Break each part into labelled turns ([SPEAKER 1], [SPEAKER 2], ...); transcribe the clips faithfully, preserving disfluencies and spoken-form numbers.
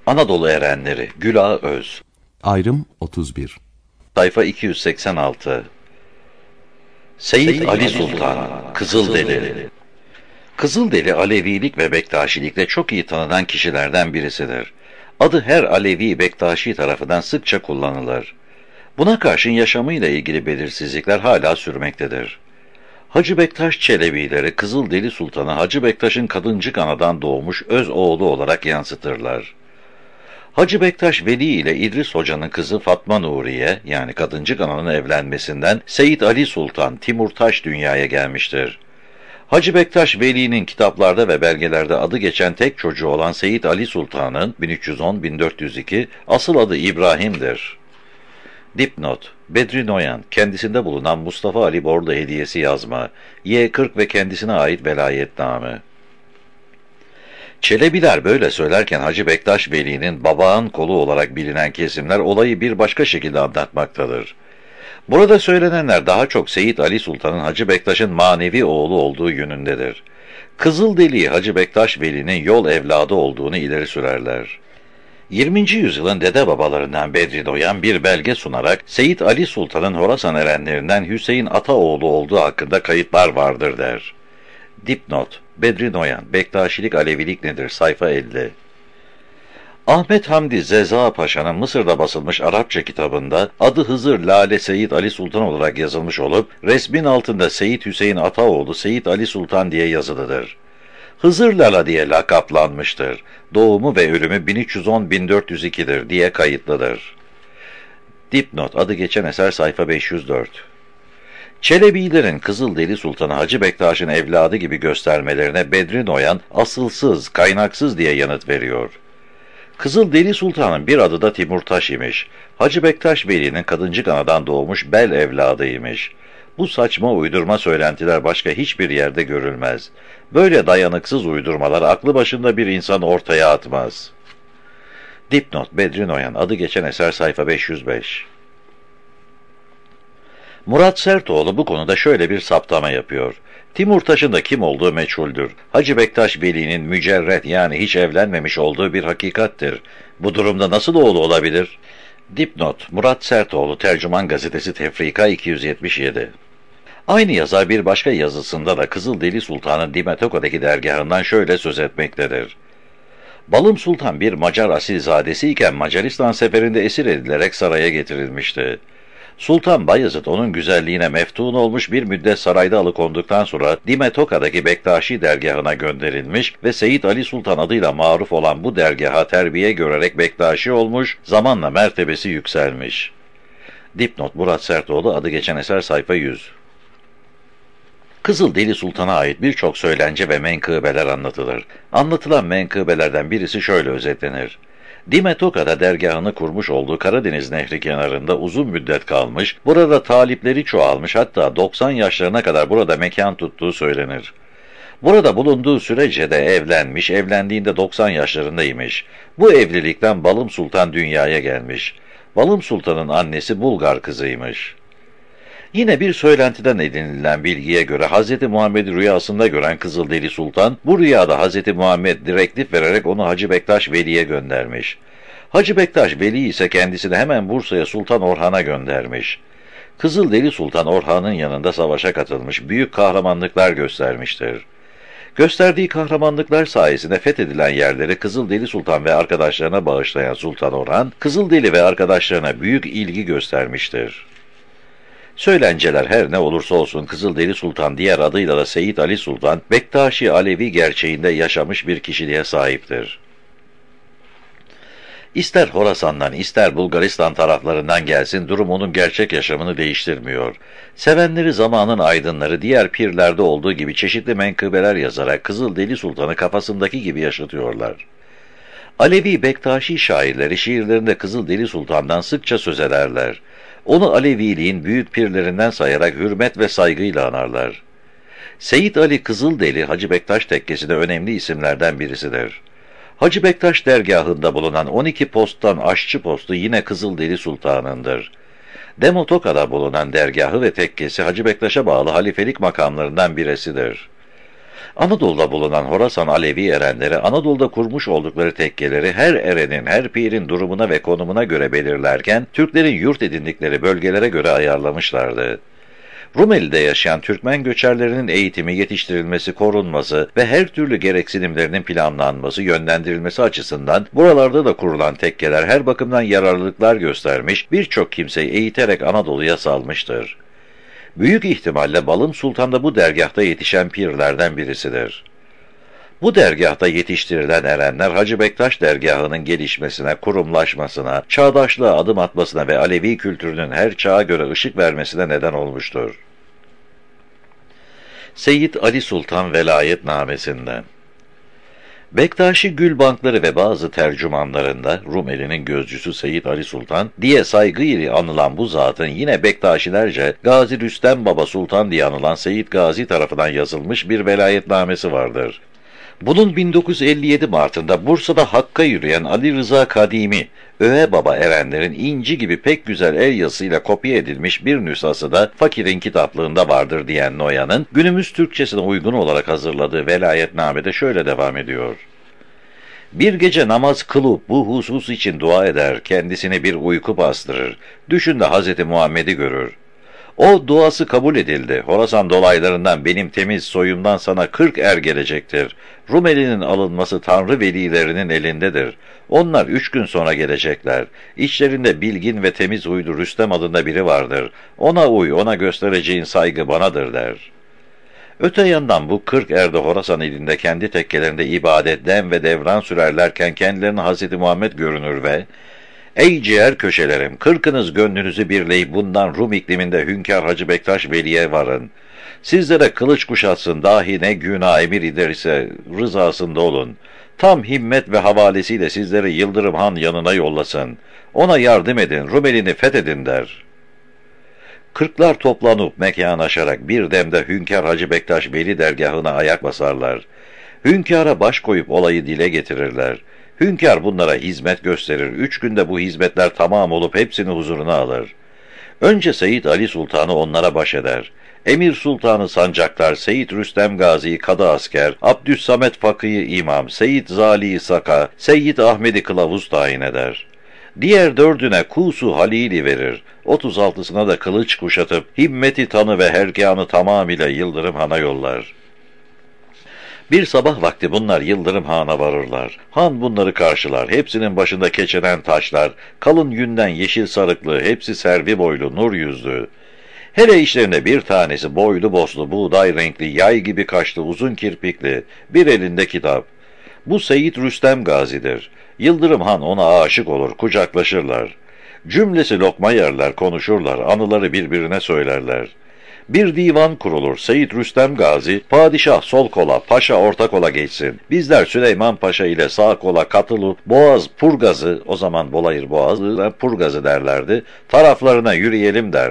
[SPEAKER 1] Anadolu Erenleri, Gülağı Öz.
[SPEAKER 2] Ayrım otuz bir.
[SPEAKER 1] Sayfa iki yüz seksen altı. Seyyid Ali Sultan, Kızıldeli. Kızıldeli, Alevilik ve Bektaşilikle çok iyi tanınan kişilerden birisidir. Adı her Alevi Bektaşi tarafından sıkça kullanılır. Buna karşın yaşamıyla ilgili belirsizlikler hala sürmektedir. Hacı Bektaş Çelebileri, Kızıldeli Sultanı Hacı Bektaş'ın kadıncık anadan doğmuş öz oğlu olarak yansıtırlar. Hacı Bektaş Veli ile İdris Hoca'nın kızı Fatma Nuriye, yani kadıncık ananın evlenmesinden Seyyid Ali Sultan Timurtaş dünyaya gelmiştir. Hacı Bektaş Veli'nin kitaplarda ve belgelerde adı geçen tek çocuğu olan Seyyid Ali Sultan'ın bin üç yüz on bin dört yüz iki asıl adı İbrahim'dir. Dipnot: Bedri Noyan, kendisinde bulunan Mustafa Ali Borlu hediyesi yazma, Y kırk ve kendisine ait velayetname. Çelebiler böyle söylerken Hacı Bektaş Veli'nin babağın kolu olarak bilinen kesimler olayı bir başka şekilde anlatmaktadır. Burada söylenenler daha çok Seyyid Ali Sultan'ın Hacı Bektaş'ın manevi oğlu olduğu yönündedir. Kızıldeli Hacı Bektaş Veli'nin yol evladı olduğunu ileri sürerler. yirminci yüzyılın dede babalarından Bedri Noyan bir belge sunarak Seyyid Ali Sultan'ın Horasan erenlerinden Hüseyin Ataoğlu olduğu hakkında kayıtlar vardır der. Dipnot: Bedri Noyan, Bektaşilik Alevilik nedir? Sayfa elli. Ahmet Hamdi Zeza Paşa'nın Mısır'da basılmış Arapça kitabında adı Hızır Lale Seyyid Ali Sultan olarak yazılmış olup resmin altında Seyyid Hüseyin Ataoğlu Seyyid Ali Sultan diye yazılıdır. Hızır Lala diye lakaplanmıştır. Doğumu ve ölümü bin üç yüz on bin dört yüz iki'dir diye kayıtlıdır. Dipnot: adı geçen eser sayfa beş yüz dört. Çelebilerin Kızıldeli Sultanı Hacı Bektaş'ın evladı gibi göstermelerine Bedri Noyan asılsız, kaynaksız diye yanıt veriyor. Kızıldeli Sultan'ın bir adı da Timurtaş imiş. Hacı Bektaş Veli'nin kadıncık anadan doğmuş bel evladıymış. Bu saçma uydurma söylentiler başka hiçbir yerde görülmez. Böyle dayanıksız uydurmalar aklı başında bir insan ortaya atmaz. Dipnot: Bedri Noyan, adı geçen eser sayfa beş yüz beş. Murat Sertoğlu bu konuda şöyle bir saptama yapıyor. Timurtaş'ın da kim olduğu meçhuldür. Hacı Bektaş Veli'nin mücerret, yani hiç evlenmemiş olduğu bir hakikattir. Bu durumda nasıl oğlu olabilir? Dipnot: Murat Sertoğlu, Tercüman Gazetesi, Tefrika iki yüz yetmiş yedi. Aynı yazar bir başka yazısında da Kızıldeli Sultan'ın Dimetoka'daki dergahından şöyle söz etmektedir. Balım Sultan bir Macar asilzadesi iken Macaristan seferinde esir edilerek saraya getirilmişti. Sultan Bayezid onun güzelliğine meftun olmuş, bir müddet sarayda alıkonduktan sonra Dimetoka'daki Bektaşi dergahına gönderilmiş ve Seyyid Ali Sultan adıyla maruf olan bu dergaha terbiye görerek Bektaşi olmuş, zamanla mertebesi yükselmiş. Dipnot: Murat Sertoğlu, adı geçen eser sayfa yüz. Kızıldeli Sultan'a ait birçok söylence ve menkıbeler anlatılır. Anlatılan menkıbelerden birisi şöyle özetlenir. Dimetoka'da dergahını kurmuş olduğu Karadeniz Nehri kenarında uzun müddet kalmış, burada talipleri çoğalmış, hatta doksan yaşlarına kadar burada mekan tuttuğu söylenir. Burada bulunduğu sürece de evlenmiş, evlendiğinde doksan yaşlarındaymış. Bu evlilikten Balım Sultan dünyaya gelmiş. Balım Sultan'ın annesi Bulgar kızıymış. Yine bir söylentiden edinilen bilgiye göre Hazreti Muhammed'i rüyasında gören Kızıldeli Sultan, bu rüyada Hazreti Muhammed direktif vererek onu Hacı Bektaş Veli'ye göndermiş. Hacı Bektaş Veli ise kendisini hemen Bursa'ya Sultan Orhan'a göndermiş. Kızıldeli Sultan Orhan'ın yanında savaşa katılmış, büyük kahramanlıklar göstermiştir. Gösterdiği kahramanlıklar sayesinde fethedilen yerleri Kızıldeli Sultan ve arkadaşlarına bağışlayan Sultan Orhan, Kızıldeli ve arkadaşlarına büyük ilgi göstermiştir. Söylenceler her ne olursa olsun Kızıldeli Sultan, diğer adıyla da Seyyid Ali Sultan, Bektaşi Alevi gerçeğinde yaşamış bir kişiliğe sahiptir. İster Horasan'dan ister Bulgaristan taraflarından gelsin, durum onun gerçek yaşamını değiştirmiyor. Sevenleri zamanın aydınları diğer pirlerde olduğu gibi çeşitli menkıbeler yazarak Kızıldeli Sultan'ı kafasındaki gibi yaşatıyorlar. Alevi Bektaşi şairleri şiirlerinde Kızıldeli Sultan'dan sıkça söz ederler. Onu Aleviliğin büyük pirlerinden sayarak hürmet ve saygıyla anarlar. Seyyid Ali Kızıldeli, Hacı Bektaş tekkesinde önemli isimlerden birisidir. Hacı Bektaş dergahında bulunan on iki posttan aşçı postu yine Kızıldeli Sultan'ındır. Demotoka'da bulunan dergahı ve tekkesi Hacı Bektaş'a bağlı halifelik makamlarından birisidir. Anadolu'da bulunan Horasan Alevi erenleri, Anadolu'da kurmuş oldukları tekkeleri her erenin, her pirin durumuna ve konumuna göre belirlerken, Türklerin yurt edindikleri bölgelere göre ayarlamışlardı. Rumeli'de yaşayan Türkmen göçerlerinin eğitimi, yetiştirilmesi, korunması ve her türlü gereksinimlerinin planlanması, yönlendirilmesi açısından buralarda da kurulan tekkeler her bakımdan yararlılıklar göstermiş, birçok kimseyi eğiterek Anadolu'ya salmıştır. Büyük ihtimalle Balım Sultan da bu dergahta yetişen pirlerden birisidir. Bu dergahta yetiştirilen erenler Hacı Bektaş dergahının gelişmesine, kurumlaşmasına, çağdaşlığa adım atmasına ve Alevi kültürünün her çağa göre ışık vermesine neden olmuştur. Seyyid Ali Sultan Velayetnamesi'nden Bektaşi Gülbankları ve bazı tercümanlarında Rumeli'nin gözcüsü Seyyid Ali Sultan diye saygıyla anılan bu zatın yine Bektaşilerce Gazi Rüstem Baba Sultan diye anılan Seyyid Gazi tarafından yazılmış bir velayetnamesi vardır. Bunun bin dokuz yüz elli yedi Mart'ında Bursa'da Hakk'a yürüyen Ali Rıza Kadimi, Öğe Baba erenlerin inci gibi pek güzel el yazısıyla kopya edilmiş bir nüshası da fakirin kitaplığında vardır diyen Noyan'ın günümüz Türkçesine uygun olarak hazırladığı velayetnamede şöyle devam ediyor. Bir gece namaz kılıp bu husus için dua eder, kendisine bir uyku bastırır, düşünde Hazreti Muhammed'i görür. O duası kabul edildi. Horasan dolaylarından benim temiz soyumdan sana kırk er gelecektir. Rumeli'nin alınması Tanrı velilerinin elindedir. Onlar üç gün sonra gelecekler. İçlerinde bilgin ve temiz huylu Rüstem adında biri vardır. Ona uy, ona göstereceğin saygı banadır der. Öte yandan bu kırk erde Horasan ilinde kendi tekkelerinde ibadet, dem ve devran sürerlerken kendilerine Hazreti Muhammed görünür ve ''Ey ciğer köşelerim, kırkınız gönlünüzü birleyip bundan Rum ikliminde Hünkâr Hacı Bektaş Veli'ye varın. Sizlere kılıç kuşatsın, dahi ne günah emir ederse rızasında olun. Tam himmet ve havalesiyle sizleri Yıldırım Han yanına yollasın. Ona yardım edin, Rumeli'ni fethedin.'' der. Kırklar toplanıp mekan aşarak bir demde Hünkâr Hacı Bektaş Veli dergahına ayak basarlar. Hünkâr'a baş koyup olayı dile getirirler. Hünkâr bunlara hizmet gösterir. Üç günde bu hizmetler tamam olup hepsini huzuruna alır. Önce Seyyid Ali Sultan'ı onlara baş eder. Emir Sultan'ı sancaklar, Seyyid Rüstem Gazi'yi kadı asker, Abdüssamet Fakı'yı imam, Seyyid Zali'yi saka, Seyyid Ahmet'i kılavuz tayin eder. Diğer dördüne Kusu Halil'i verir. Otuz altısına da kılıç kuşatıp himmeti tanı ve herkânı tamamıyla Yıldırım Han'a yollar. Bir sabah vakti bunlar Yıldırım Han'a varırlar. Han bunları karşılar. Hepsinin başında keçeden taşlar, kalın yünden yeşil sarıklı, hepsi servi boylu, nur yüzlü. Hele işlerinde bir tanesi boylu boslu, buğday renkli, yay gibi kaşlı, uzun kirpikli, bir elinde kitap. Bu Seyyid Rüstem Gazi'dir. Yıldırım Han ona aşık olur, kucaklaşırlar. Cümlesi lokma yerler, konuşurlar, anıları birbirine söylerler. Bir divan kurulur. Seyyid Rüstem Gazi, padişah sol kola, paşa orta kola geçsin. Bizler Süleyman Paşa ile sağ kola katılıp Boğaz Purgazı, o zaman Bolayır Boğazı, Purgazı derlerdi, taraflarına yürüyelim der.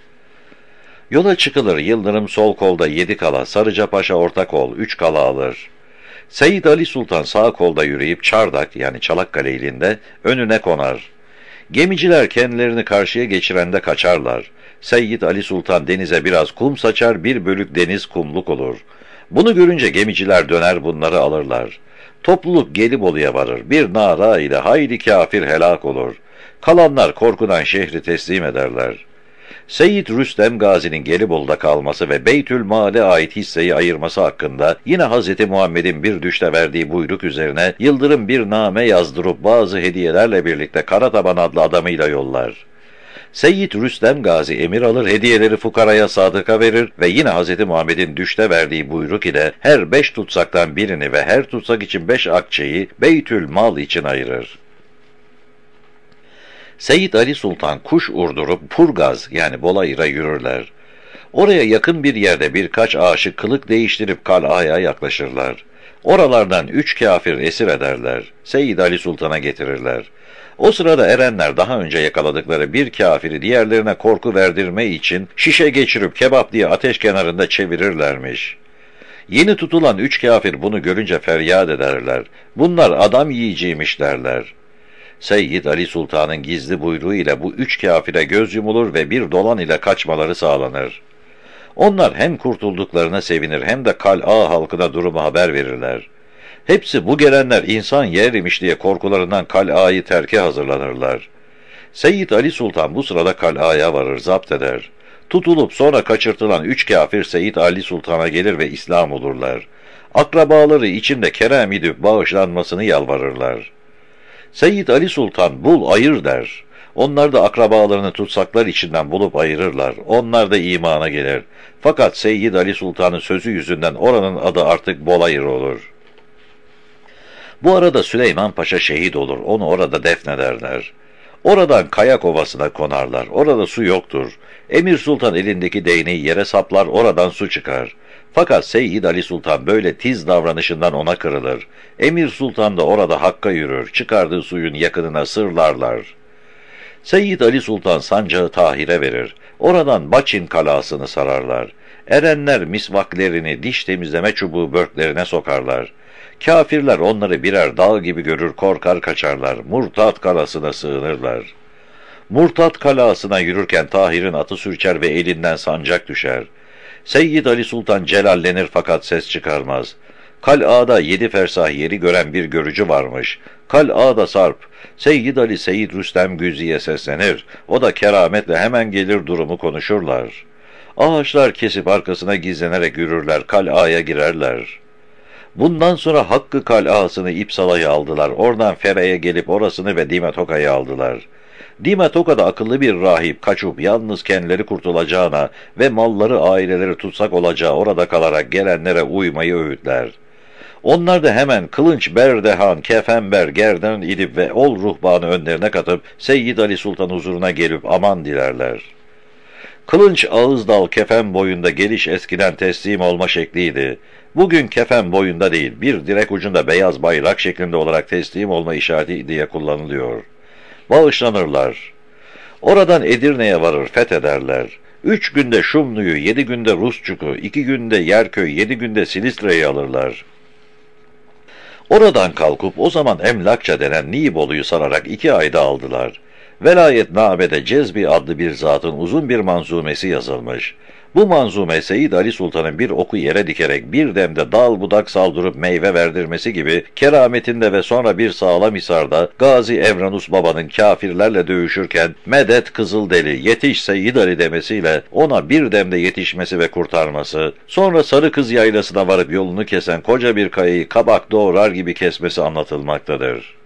[SPEAKER 1] Yola çıkılır. Yıldırım sol kolda yedi kala, Sarıca Paşa orta kol, üç kala alır. Seyyid Ali Sultan sağ kolda yürüyüp Çardak yani Çanakkale ilinde önüne konar. Gemiciler kendilerini karşıya geçirende kaçarlar. Seyyid Ali Sultan denize biraz kum saçar, bir bölük deniz kumluk olur. Bunu görünce gemiciler döner bunları alırlar. Topluluk Gelibolu'ya varır. Bir nara ile hayli kafir helak olur. Kalanlar korkudan şehri teslim ederler. Seyyid Rüstem Gazi'nin Gelibolu'da kalması ve Beytül Mal'e ait hisseyi ayırması hakkında yine Hazreti Muhammed'in bir düşte verdiği buyruk üzerine Yıldırım bir name yazdırıp bazı hediyelerle birlikte Karataban adlı adamıyla yollar. Seyyid Rüstem Gazi emir alır, hediyeleri fukaraya sadıka verir ve yine Hazreti Muhammed'in düşte verdiği buyruk ile her beş tutsaktan birini ve her tutsak için beş akçeyi Beytül Mal için ayırır. Seyyid Ali Sultan kuş urdurup Purgaz yani Bolayır'a yürürler. Oraya yakın bir yerde birkaç aşık kılık değiştirip kalaya yaklaşırlar. Oralardan üç kafir esir ederler. Seyyid Ali Sultan'a getirirler. O sırada erenler daha önce yakaladıkları bir kafiri diğerlerine korku verdirme için şişe geçirip kebap diye ateş kenarında çevirirlermiş. Yeni tutulan üç kafir bunu görünce feryat ederler. Bunlar adam yiyeceğiymiş derler. Seyyid Ali Sultan'ın gizli buyruğu ile bu üç kafire göz yumulur ve bir dolan ile kaçmaları sağlanır. Onlar hem kurtulduklarına sevinir hem de kal'a halkına durumu haber verirler. Hepsi bu gelenler insan yer imiş diye korkularından kal'ayı terke hazırlanırlar. Seyyid Ali Sultan bu sırada kal'aya varır, zapt eder. Tutulup sonra kaçırtılan üç kafir Seyyid Ali Sultan'a gelir ve İslam olurlar. Akrabaları içinde kerem edip bağışlanmasını yalvarırlar. Seyyid Ali Sultan bul ayır der. Onlar da akrabalarını tutsaklar içinden bulup ayırırlar. Onlar da imana gelir. Fakat Seyyid Ali Sultan'ın sözü yüzünden oranın adı artık Bolayır olur. Bu arada Süleyman Paşa şehit olur. Onu orada defnederler. Oradan Kayak Ovası'na konarlar. Orada su yoktur. Emir Sultan elindeki değneği yere saplar, oradan su çıkar. Fakat Seyyid Ali Sultan böyle tiz davranışından ona kırılır. Emir Sultan da orada Hakk'a yürür. Çıkardığı suyun yakınına sırlarlar. Seyyid Ali Sultan sancağı Tahir'e verir. Oradan Baçin kalasını sararlar. Erenler misvaklerini diş temizleme çubuğu börklerine sokarlar. Kafirler onları birer dağ gibi görür, korkar kaçarlar. Murtat kalasına sığınırlar. Murtat kalasına yürürken Tahir'in atı sürçer ve elinden sancak düşer. Seyyid Ali Sultan celallenir fakat ses çıkarmaz. Kal'ada yedi fersah yeri gören bir görücü varmış. Kal'ada sarp. Seyyid Ali Seyyid Rüstem Güzi'ye seslenir. O da kerametle hemen gelir, durumu konuşurlar. Ağaçlar kesip arkasına gizlenerek yürürler. Kal'aya girerler. Bundan sonra Hakkı Kal'asını İpsala'ya aldılar. Oradan Fere'ye gelip orasını ve Dimetoka'yı aldılar. Dimetoka'da akıllı bir rahip kaçıp yalnız kendileri kurtulacağına ve malları aileleri tutsak olacağı orada kalarak gelenlere uymayı öğütler. Onlar da hemen kılınç berdehan, kefenber, gerdan idip ve ol ruhbanı önlerine katıp Seyyid Ali Sultan huzuruna gelip aman dilerler. Kılınç ağız dal kefen boyunda geliş eskiden teslim olma şekliydi. Bugün kefen boyunda değil, bir direk ucunda beyaz bayrak şeklinde olarak teslim olma işareti diye kullanılıyor. Bağışlanırlar. Oradan Edirne'ye varır, fethederler. Üç günde Şumlu'yu, yedi günde Rusçuk'u, iki günde Yerköy, yedi günde Silistre'yi alırlar. Oradan kalkıp o zaman Emlakça denen Nibolu'yu sararak iki ayda aldılar. Velayetname'de Cezbi adlı bir zatın uzun bir manzumesi yazılmış. Bu manzume Seyyid Ali Sultan'ın bir oku yere dikerek bir demde dal budak saldırıp meyve verdirmesi gibi kerametinde ve sonra bir sağlam hisarda Gazi Evranus Baba'nın kafirlerle dövüşürken medet Kızıldeli yetiş Seyyid Ali demesiyle ona bir demde yetişmesi ve kurtarması, sonra Sarı Kız Yaylası'na varıp yolunu kesen koca bir kayayı kabak doğrar gibi kesmesi anlatılmaktadır.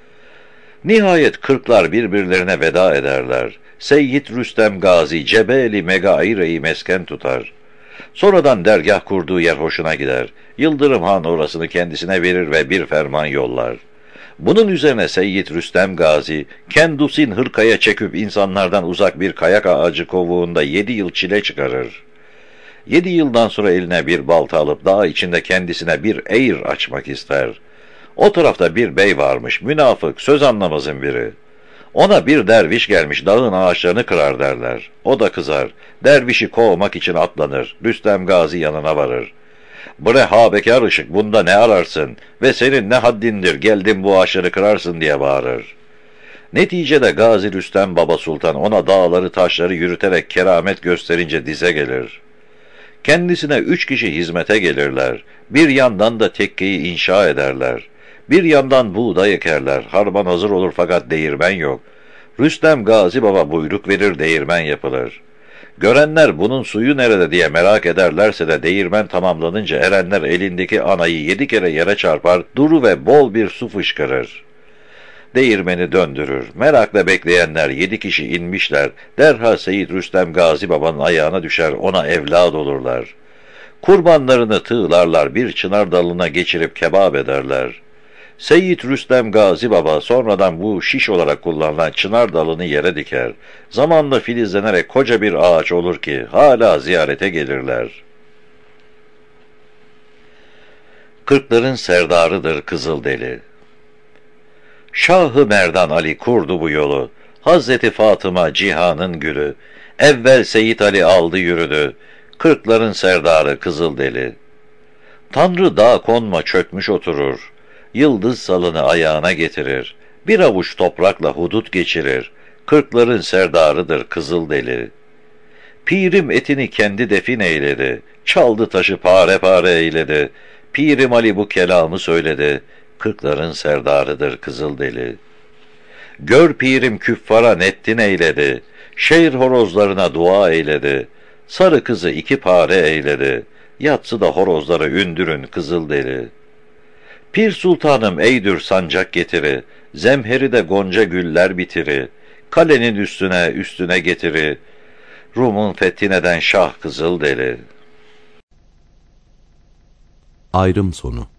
[SPEAKER 1] Nihayet kırklar birbirlerine veda ederler. Seyyid Rüstem Gazi Cebeli Megaire'yi mesken tutar. Sonradan dergah kurduğu yer hoşuna gider. Yıldırım Han orasını kendisine verir ve bir ferman yollar. Bunun üzerine Seyyid Rüstem Gazi, Kendusin hırkaya çekip insanlardan uzak bir kayak ağacı kovuğunda yedi yıl çile çıkarır. Yedi yıldan sonra eline bir balta alıp dağ içinde kendisine bir eğir açmak ister. O tarafta bir bey varmış, münafık, söz anlamazın biri. Ona bir derviş gelmiş, dağın ağaçlarını kırar derler. O da kızar. Dervişi kovmak için atlanır. Rüstem Gazi yanına varır. "Bre ha bekar ışık, bunda ne ararsın? Ve senin ne haddindir, geldin bu ağaçları kırarsın?" diye bağırır. Neticede Gazi Rüstem Baba Sultan ona dağları taşları yürüterek keramet gösterince dize gelir. Kendisine üç kişi hizmete gelirler. Bir yandan da tekkeyi inşa ederler. Bir yandan buğday ekerler. Harman hazır olur fakat değirmen yok. Rüstem Gazi Baba buyruk verir, değirmen yapılır. Görenler bunun suyu nerede diye merak ederlerse de değirmen tamamlanınca erenler elindeki anayı yedi kere yere çarpar, duru ve bol bir su fışkırır. Değirmeni döndürür. Merakla bekleyenler yedi kişi inmişler. Derhal Seyyid Rüstem Gazi Baba'nın ayağına düşer, ona evlad olurlar. Kurbanlarını tığlarlar, bir çınar dalına geçirip kebap ederler. Seyyid Rüstem Gazi Baba sonradan bu şiş olarak kullanılan çınar dalını yere diker. Zamanla filizlenerek koca bir ağaç olur ki hala ziyarete gelirler. Kırkların serdarıdır Kızıldeli. Şah-ı Merdan Ali kurdu bu yolu. Hazreti Fatıma cihanın gülü. Evvel Seyyid Ali aldı yürüdü. Kırkların serdarı Kızıldeli. Tanrı dağ konma çökmüş oturur. Yıldız salını ayağına getirir. Bir avuç toprakla hudut geçirir. Kırkların serdarıdır Kızıldeli. Pirim etini kendi defin eyledi, çaldı taşı pare pare eyledi. Pirim Ali bu kelamı söyledi, kırkların serdarıdır Kızıldeli. Gör pirim küffara nettin eyledi, şehir horozlarına dua eyledi. Sarı kızı iki pare eyledi, yatsı da horozları ündürün Kızıldeli. Pir sultanım eydür sancak getiri, zemheri de gonca güller bitiri. Kalenin üstüne üstüne getiri, Rum'un fethineden Şah Kızıldeli.
[SPEAKER 2] Ayrım sonu.